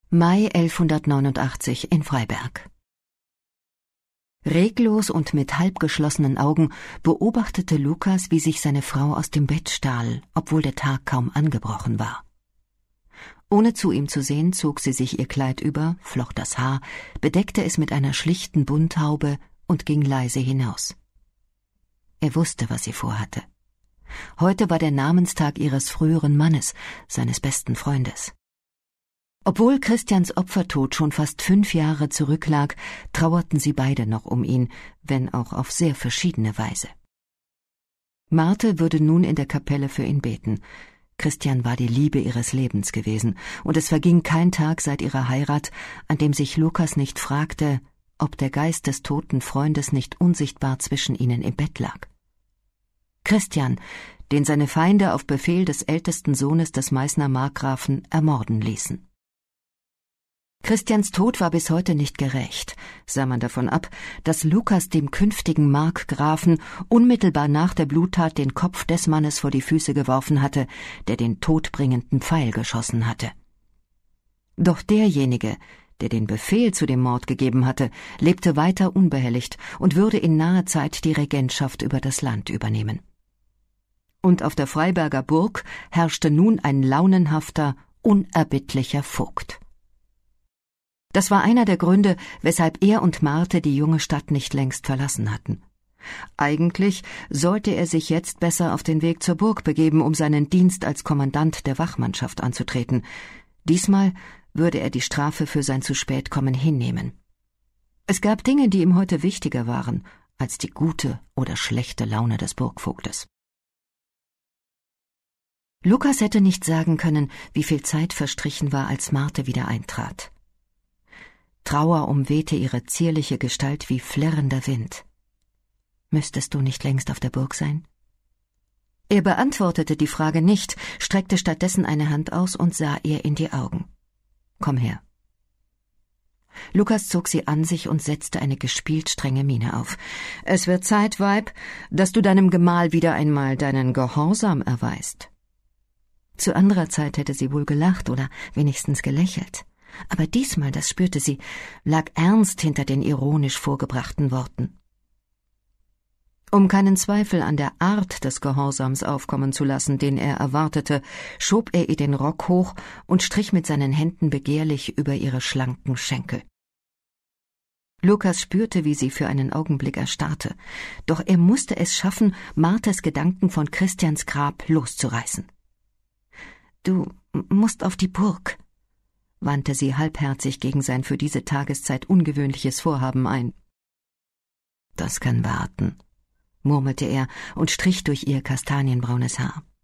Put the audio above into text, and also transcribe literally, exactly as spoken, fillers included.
Mai elfhundertneunundachtzig in Freiberg. Reglos und mit halbgeschlossenen Augen beobachtete Lukas, wie sich seine Frau aus dem Bett stahl, obwohl der Tag kaum angebrochen war. Ohne zu ihm zu sehen, zog sie sich ihr Kleid über, flocht das Haar, bedeckte es mit einer schlichten Bunthaube und ging leise hinaus. Er wusste, was sie vorhatte. Heute war der Namenstag ihres früheren Mannes, seines besten Freundes. Obwohl Christians Opfertod schon fast fünf Jahre zurücklag, trauerten sie beide noch um ihn, wenn auch auf sehr verschiedene Weise. Marthe würde nun in der Kapelle für ihn beten. Christian war die Liebe ihres Lebens gewesen, und es verging kein Tag seit ihrer Heirat, an dem sich Lukas nicht fragte, ob der Geist des toten Freundes nicht unsichtbar zwischen ihnen im Bett lag. Christian, den seine Feinde auf Befehl des ältesten Sohnes des Meißner Markgrafen ermorden ließen. Christians Tod war bis heute nicht gerecht, sah man davon ab, dass Lukas dem künftigen Markgrafen unmittelbar nach der Bluttat den Kopf des Mannes vor die Füße geworfen hatte, der den todbringenden Pfeil geschossen hatte. Doch derjenige, der den Befehl zu dem Mord gegeben hatte, lebte weiter unbehelligt und würde in naher Zeit die Regentschaft über das Land übernehmen. Und auf der Freiberger Burg herrschte nun ein launenhafter, unerbittlicher Vogt. Das war einer der Gründe, weshalb er und Marthe die junge Stadt nicht längst verlassen hatten. Eigentlich sollte er sich jetzt besser auf den Weg zur Burg begeben, um seinen Dienst als Kommandant der Wachmannschaft anzutreten. Diesmal würde er die Strafe für sein Zu-Spät-Kommen hinnehmen. Es gab Dinge, die ihm heute wichtiger waren, als die gute oder schlechte Laune des Burgvogtes. Lukas hätte nicht sagen können, wie viel Zeit verstrichen war, als Marthe wieder eintrat. Trauer umwehte ihre zierliche Gestalt wie flirrender Wind. »Müsstest du nicht längst auf der Burg sein?« Er beantwortete die Frage nicht, streckte stattdessen eine Hand aus und sah ihr in die Augen. »Komm her.« Lukas zog sie an sich und setzte eine gespielt strenge Miene auf. »Es wird Zeit, Weib, dass du deinem Gemahl wieder einmal deinen Gehorsam erweist.« Zu anderer Zeit hätte sie wohl gelacht oder wenigstens gelächelt. Aber diesmal, das spürte sie, lag Ernst hinter den ironisch vorgebrachten Worten. Um keinen Zweifel an der Art des Gehorsams aufkommen zu lassen, den er erwartete, schob er ihr den Rock hoch und strich mit seinen Händen begehrlich über ihre schlanken Schenkel. Lukas spürte, wie sie für einen Augenblick erstarrte, doch er musste es schaffen, Marthes Gedanken von Christians Grab loszureißen. »Du musst auf die Burg«, wandte sie halbherzig gegen sein für diese Tageszeit ungewöhnliches Vorhaben ein. »Das kann warten«, murmelte er und strich durch ihr kastanienbraunes Haar.